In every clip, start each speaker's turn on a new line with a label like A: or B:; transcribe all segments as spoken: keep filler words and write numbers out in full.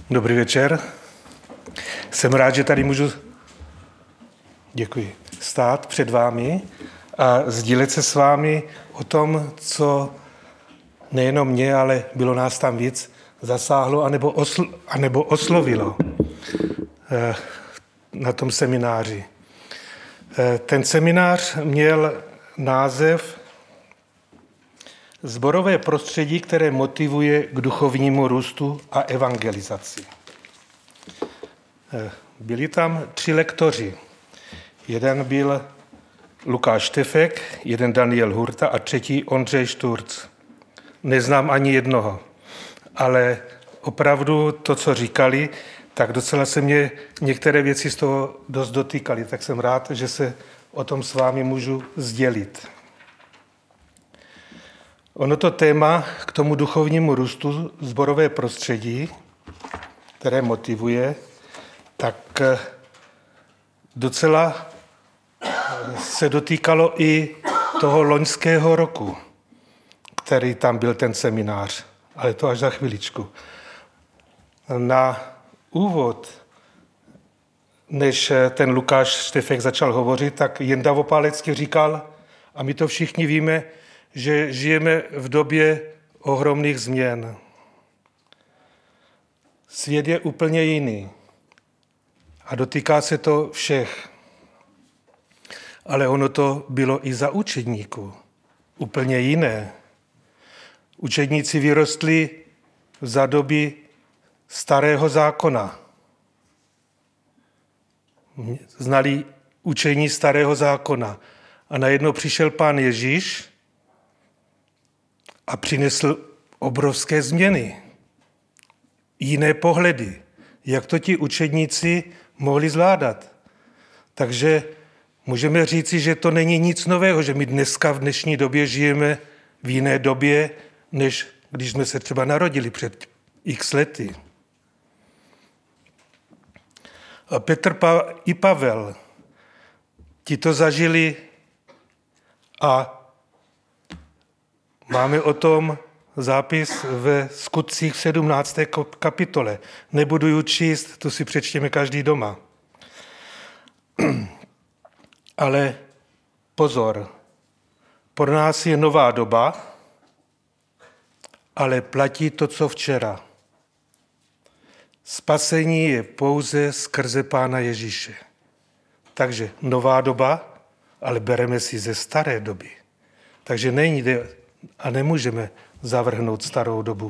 A: Dobrý večer. Jsem rád, že tady můžu děkuji, stát před vámi a sdílet se s vámi o tom, co nejenom mě, ale bylo nás tam víc, zasáhlo anebo, osl, anebo oslovilo eh, na tom semináři. Eh, ten seminář měl název Sborové prostředí, které motivuje k duchovnímu růstu a evangelizaci. Byli tam tři lektoři. Jeden byl Lukáš Štefek, jeden Daniel Hurta a třetí Ondřej Šturc. Neznám ani jednoho, ale opravdu to, co říkali, tak docela se mě některé věci z toho dost dotýkaly. Tak jsem rád, že se o tom s vámi můžu sdělit. Ono to téma k tomu duchovnímu růstu, sborové prostředí, které motivuje, tak docela se dotýkalo i toho loňského roku, který tam byl ten seminář, ale to až za chviličku. Na úvod, než ten Lukáš Štefek začal hovořit, tak Jenda Vopálecký říkal, a my to všichni víme, že žijeme v době ohromných změn. Svět je úplně jiný a dotýká se to všech. Ale ono to bylo i za učedníků úplně jiné. Učedníci vyrostli za doby starého zákona. Znali učení starého zákona. A najednou přišel Pán Ježíš a přinesl obrovské změny, jiné pohledy, jak to ti učedníci mohli zvládat. Takže můžeme říci, že to není nic nového, že my dneska v dnešní době žijeme v jiné době, než když jsme se třeba narodili před x lety. A Petr i Pavel, ti to zažili a máme o tom zápis ve Skutcích v sedmnácté kapitole. Nebudu ji číst, to si přečtěme každý doma. Ale pozor, pro nás je nová doba, ale platí to, co včera. Spasení je pouze skrze Pána Ježíše. Takže nová doba, ale bereme si ze staré doby. Takže nejde a nemůžeme zavrhnout starou dobu.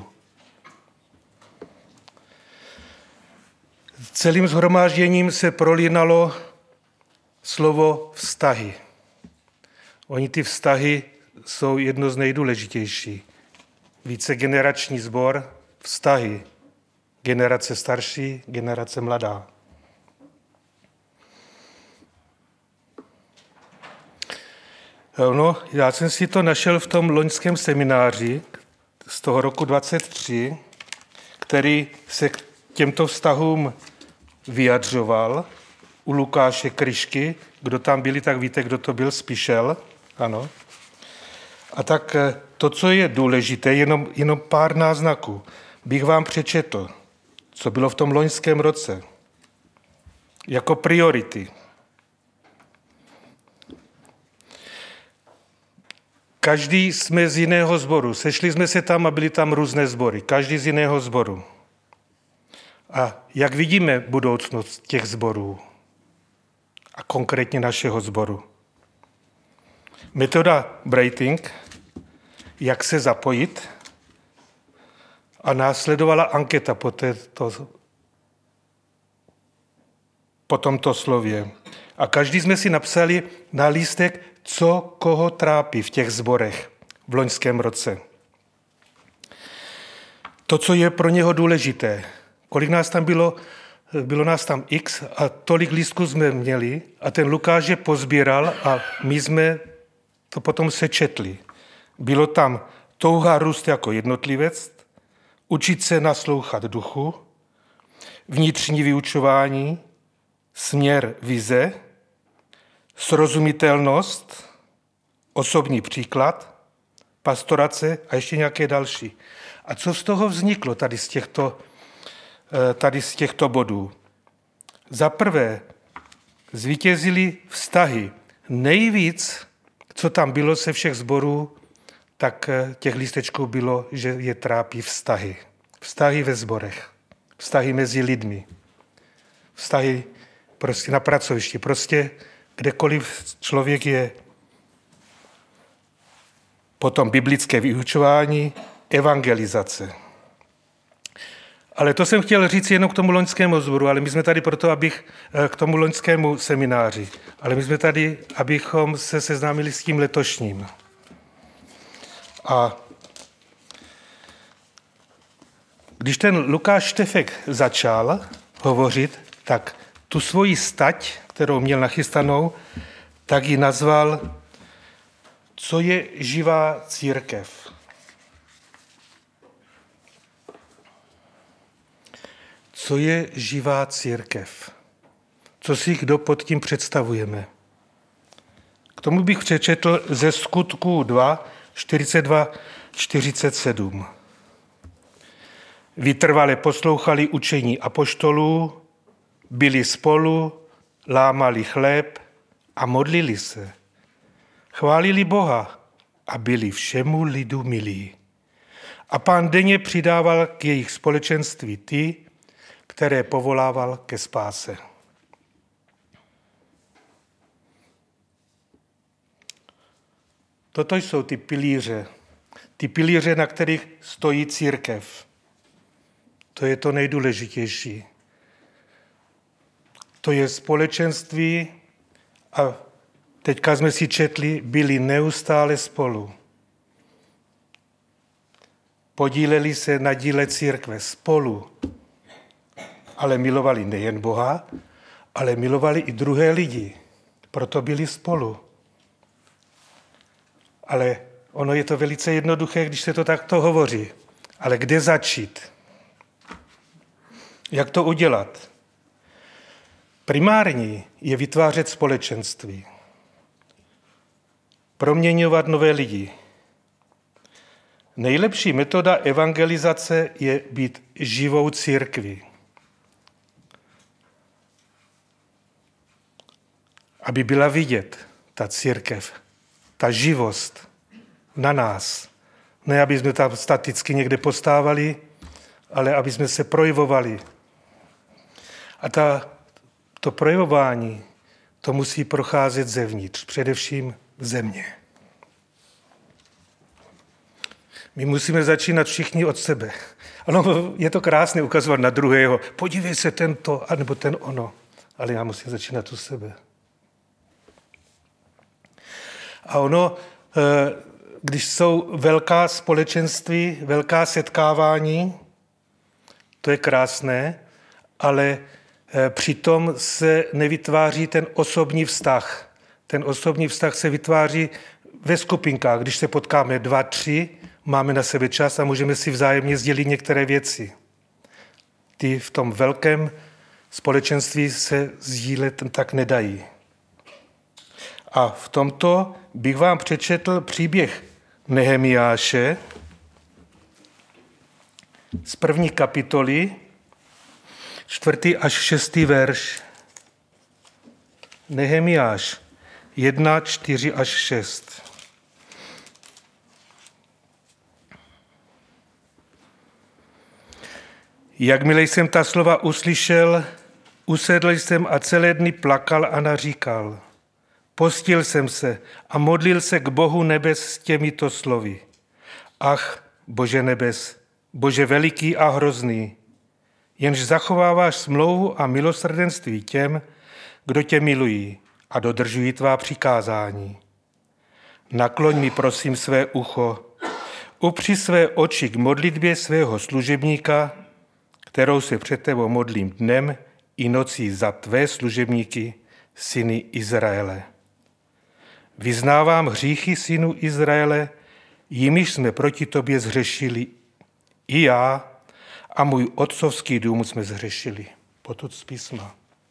A: Celým shromážděním se prolínalo slovo vztahy. Oni ty vztahy jsou jedno z nejdůležitějších. Vícegenerační sbor, vztahy. Generace starší, generace mladá. No, já jsem si to našel v tom loňském semináři z toho roku dvacet tři, který se k těmto vztahům vyjadřoval u Lukáše Kryšky. Kdo tam byli, tak víte, kdo to byl, Spišel. Ano. A tak to, co je důležité, jenom, jenom pár náznaků, bych vám přečetl, co bylo v tom loňském roce. Jako priority. Každý jsme z jiného sboru. Sešli jsme se tam a byly tam různé sbory. Každý z jiného sboru. A jak vidíme budoucnost těch sborů? A konkrétně našeho sboru. Metoda Brejting, jak se zapojit, a následovala anketa po, této, po tomto slově. A každý jsme si napsali na lístek, co koho trápí v těch sborech v loňském roce. To, co je pro něho důležité. Kolik nás tam bylo? Bylo nás tam x a tolik lístků jsme měli a ten Lukáš je pozbíral a my jsme to potom sečetli. Bylo tam touha růst jako jednotlivec, učit se naslouchat duchu, vnitřní vyučování, směr vize, srozumitelnost, osobní příklad, pastorace a ještě nějaké další. A co z toho vzniklo tady z těchto tady z těchto bodů. Za prvé, zvítězily vztahy. Nejvíc, co tam bylo se všech sborů, tak těch lístečků bylo, že je trápí vztahy. Vztahy ve sborech. Vztahy mezi lidmi. Vztahy prostě na pracovišti. Prostě kdekoliv člověk je. Potom biblické vyučování, evangelizace. Ale to jsem chtěl říct jenom k tomu loňskému sboru, ale my jsme tady proto, abych k tomu loňskému semináři. Ale my jsme tady, abychom se seznámili s tím letošním. A když ten Lukáš Štefek začal hovořit, tak tu svoji stať, kterou měl nachystanou, tak ji nazval, co je živá církev. Co je živá církev? Co si kdo pod tím představujeme? K tomu bych přečetl ze Skutků dva, čtyřicet dva, čtyřicet sedm. Vytrvale poslouchali učení apoštolů, byli spolu, lámali chléb a modlili se. Chválili Boha a byli všemu lidu milí. A Pán denně přidával k jejich společenství ty, které povolával ke spáse. Toto jsou ty pilíře. Ty pilíře, na kterých stojí církev. To je to nejdůležitější. To je společenství a teďka jsme si četli, byli neustále spolu. Podíleli se na díle církve spolu. Ale milovali nejen Boha, ale milovali i druhé lidi. Proto byli spolu. Ale ono je to velice jednoduché, když se to takto hovoří. Ale kde začít? Jak to udělat? Primární je vytvářet společenství. Proměňovat nové lidi. Nejlepší metoda evangelizace je být živou církví. Aby byla vidět ta církev, ta živost na nás. Ne, aby jsme tam staticky někde postávali, ale aby jsme se projevovali. A ta, to projevování, to musí procházet zevnitř, především v země. My musíme začínat všichni od sebe. Ano, je to krásné ukazovat na druhého. Podívej se tento, anebo ten ono. Ale já musím začínat u sebe. A ono, když jsou velká společenství, velká setkávání, to je krásné, ale přitom se nevytváří ten osobní vztah. Ten osobní vztah se vytváří ve skupinkách. Když se potkáme dva, tři, máme na sebe čas a můžeme si vzájemně sdělit některé věci. Ty v tom velkém společenství se sdílet tak nedají. A v tomto bych vám přečetl příběh Nehemiáše z první kapitoly, čtvrtý až šestý verš. Nehemiáš jedna, čtyři až šest. Jakmile jsem ta slova uslyšel, usedl jsem a celé dny plakal a naříkal. Postil jsem se a modlil se k Bohu nebes s těmito slovy. Ach, Bože nebes, Bože veliký a hrozný, jenž zachováváš smlouvu a milosrdenství těm, kdo tě milují a dodržují tvá přikázání. Nakloň mi prosím své ucho, upři své oči k modlitbě svého služebníka, kterou se před tebou modlím dnem i nocí za tvé služebníky, syny Izraele. Vyznávám hříchy synů Izraele, jimiž jsme proti tobě zhřešili. I já a můj otcovský dům jsme zhřešili. Potud z písma.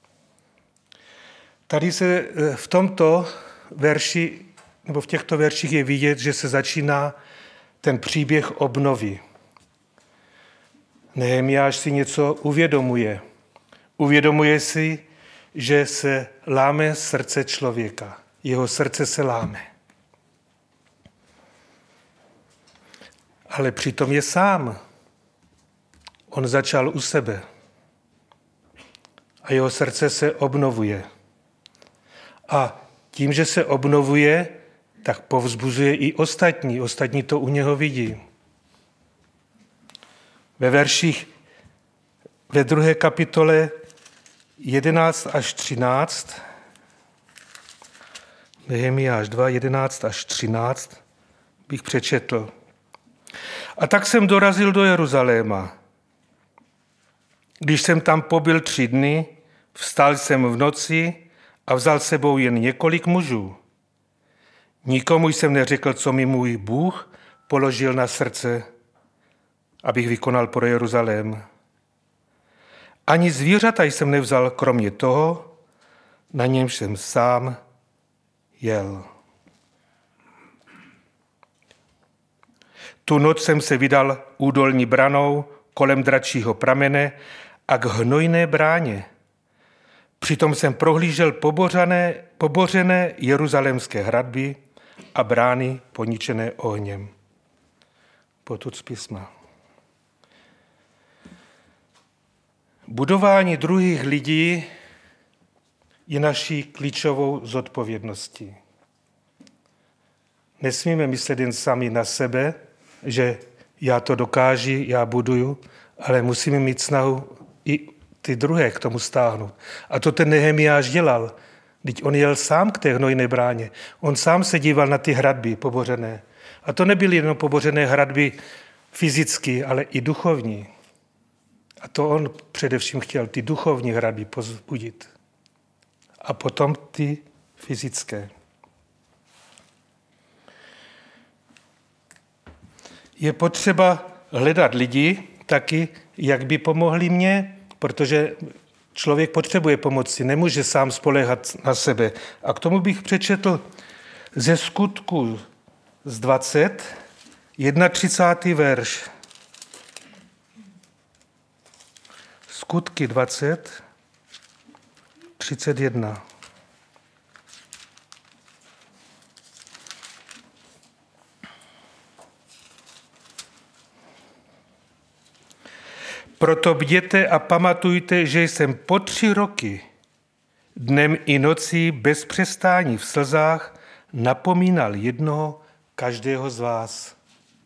A: Tady se v tomto verši, nebo v těchto verších je vidět, že se začíná ten příběh obnovy. Nehemiáš si něco uvědomuje. Uvědomuje si, že se láme srdce člověka. Jeho srdce se láme. Ale přitom je sám. On začal u sebe. A jeho srdce se obnovuje. A tím, že se obnovuje, tak povzbuzuje i ostatní. Ostatní to u něho vidí. Ve verších ve druhé kapitole jedenáct až třináct, Nehemiáš dva, jedenáct až třináct, bych přečetl. A tak jsem dorazil do Jeruzaléma. Když jsem tam pobyl tři dny, vstal jsem v noci a vzal sebou jen několik mužů. Nikomu jsem neřekl, co mi můj Bůh položil na srdce, abych vykonal pro Jeruzalém. Ani zvířata jsem nevzal, kromě toho, na němž jsem sám jel. Tu noc jsem se vydal údolní branou kolem dračího pramene a k hnojné bráně. Přitom jsem prohlížel pobořené, pobořené jeruzalémské hradby a brány poničené ohněm. Potud z písma. Budování druhých lidí je naší klíčovou zodpovědností. Nesmíme myslet jen sami na sebe, že já to dokážu, já buduju, ale musíme mít snahu i ty druhé k tomu stáhnout. A to ten Nehemiáš dělal. Vždyť on jel sám k té hnojné bráně. On sám se díval na ty hradby pobořené. A to nebyly jenom pobořené hradby fyzicky, ale i duchovní. A to on především chtěl ty duchovní hradby pozbudit. A potom ty fyzické. Je potřeba hledat lidi taky, jak by pomohli mně, protože člověk potřebuje pomoci, nemůže sám spoléhat na sebe. A k tomu bych přečetl ze Skutku z dvacet, třicátý první verš. Skutky dvacet, třicet jedna. Proto bděte a pamatujte, že jsem po tři roky, dnem i nocí, bez přestání v slzách, napomínal jednoho každého z vás.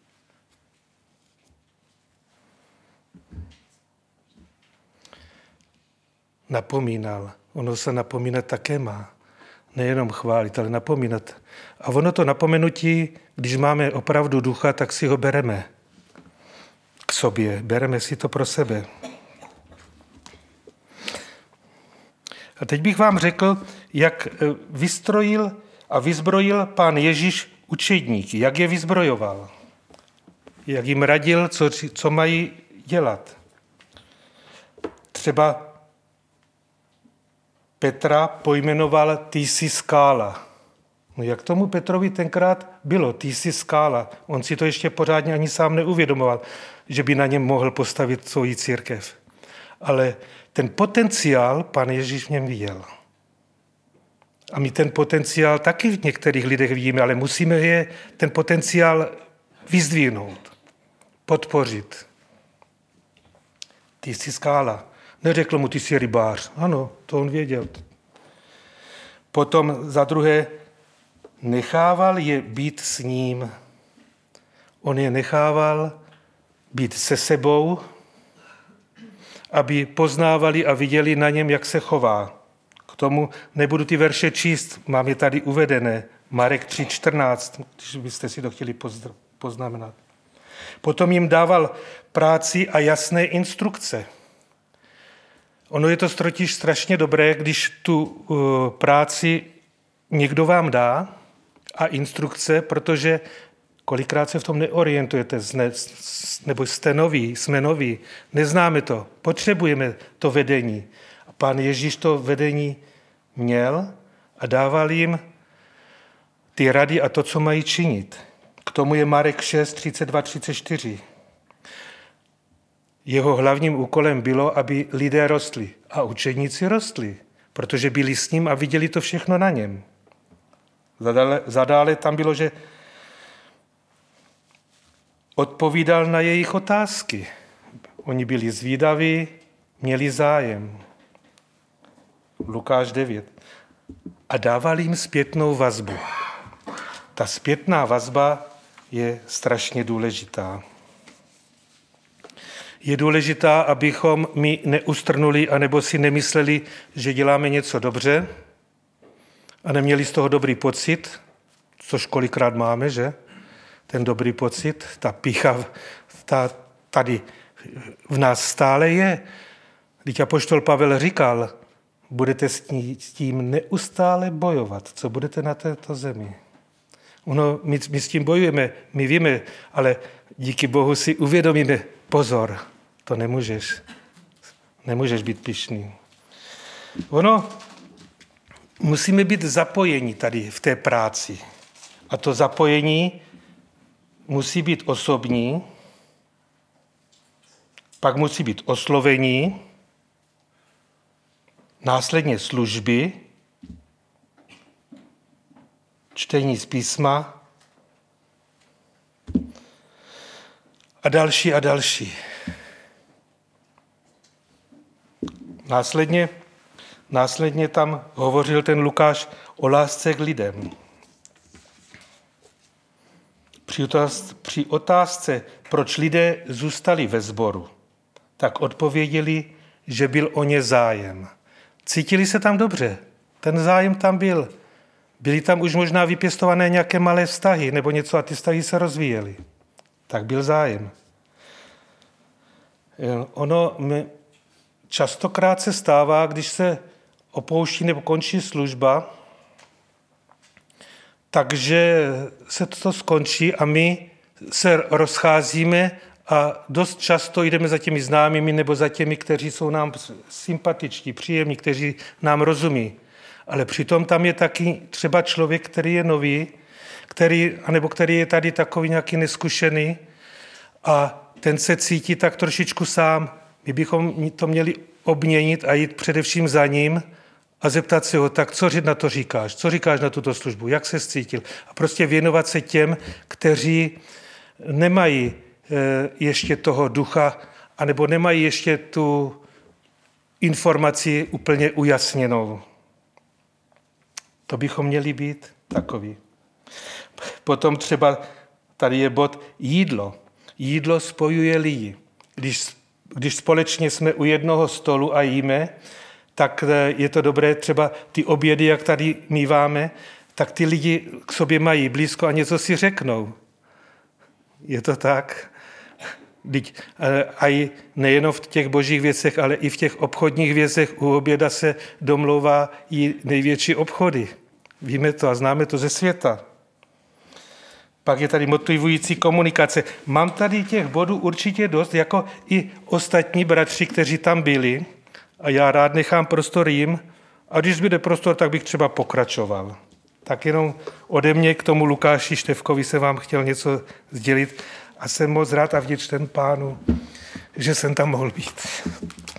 A: Napomínal. Ono se napomínat také má. Nejenom chválit, ale napomínat. A ono to napomenutí, když máme opravdu ducha, tak si ho bereme k sobě. Bereme si to pro sebe. A teď bych vám řekl, jak vystrojil a vyzbrojil Pán Ježíš učedníky. Jak je vyzbrojoval. Jak jim radil, co, co mají dělat. Třeba Petra pojmenoval ty jsi skála. No jak tomu Petrovi tenkrát bylo, ty jsi skála. On si to ještě pořádně ani sám neuvědomoval, že by na něm mohl postavit svoji církev. Ale ten potenciál Pán Ježíš v něm viděl. A my ten potenciál taky v některých lidech vidíme, ale musíme je ten potenciál vyzdvihnout, podpořit. Ty jsi skála. Neřekl mu, ty jsi rybář. Ano, to on věděl. Potom za druhé, nechával je být s ním. On je nechával být se sebou, aby poznávali a viděli na něm, jak se chová. K tomu nebudu ty verše číst, mám je tady uvedené. Marek tři čtrnáct, když byste si to chtěli poznamenat. Potom jim dával práci a jasné instrukce. Ono je to totiž strašně dobré, když tu uh, práci někdo vám dá a instrukce, protože kolikrát se v tom neorientujete, nebo jste noví, jsme noví, neznáme to, potřebujeme to vedení. A Pán Ježíš to vedení měl a dával jim ty rady a to, co mají činit. K tomu je Marek šest, třicet dva, třicet čtyři. Jeho hlavním úkolem bylo, aby lidé rostli. A učeníci rostli, protože byli s ním a viděli to všechno na něm. Zadále, zadále tam bylo, že odpovídal na jejich otázky. Oni byli zvídaví, měli zájem. Lukáš devět. A dával jim zpětnou vazbu. Ta zpětná vazba je strašně důležitá. Je důležitá, abychom my neustrnuli anebo si nemysleli, že děláme něco dobře a neměli z toho dobrý pocit, což kolikrát máme, že? Ten dobrý pocit, ta pýcha ta tady v nás stále je. Když apoštol Pavel říkal, budete s tím neustále bojovat, co budete na této zemi. Ono, my, my s tím bojujeme, my víme, ale díky Bohu si uvědomíme, pozor, to nemůžeš. Nemůžeš být pyšný. Ono, musíme být zapojeni tady v té práci. A to zapojení musí být osobní, pak musí být oslovení, následně služby, čtení z písma a další a další. Následně, následně tam hovořil ten Lukáš o lásce k lidem. Při otázce, při otázce, proč lidé zůstali ve sboru, tak odpověděli, že byl o ně zájem. Cítili se tam dobře, ten zájem tam byl. Byly tam už možná vypěstované nějaké malé vztahy nebo něco a ty vztahy se rozvíjely. Tak byl zájem. Ono častokrát se stává, když se opouští nebo končí služba, takže se to skončí a my se rozcházíme a dost často jdeme za těmi známými nebo za těmi, kteří jsou nám sympatičtí, příjemní, kteří nám rozumí. Ale přitom tam je taky třeba člověk, který je nový, který, anebo který je tady takový nějaký neskušený a ten se cítí tak trošičku sám. My bychom to měli obměnit a jít především za ním a zeptat se ho, tak co na to říkáš? Co říkáš na tuto službu? Jak se cítil? A prostě věnovat se těm, kteří nemají ještě toho ducha, anebo nemají ještě tu informaci úplně ujasněnou. To bychom měli být takový. Potom třeba tady je bod jídlo. Jídlo spojuje lidi. Když, když společně jsme u jednoho stolu a jíme, tak je to dobré, třeba ty obědy, jak tady míváme, tak ty lidi k sobě mají blízko a něco si řeknou. Je to tak? A i nejenom v těch božích věcech, ale i v těch obchodních věcech u oběda se domlouvá i největší obchody. Víme to a známe to ze světa. Pak je tady motivující komunikace. Mám tady těch bodů určitě dost, jako i ostatní bratři, kteří tam byli. A já rád nechám prostor jim. A když zbyde prostor, tak bych třeba pokračoval. Tak jenom ode mě k tomu Lukáši Štefkovi se vám chtěl něco sdělit. A jsem moc rád a vděčný Pánu, že jsem tam mohl být.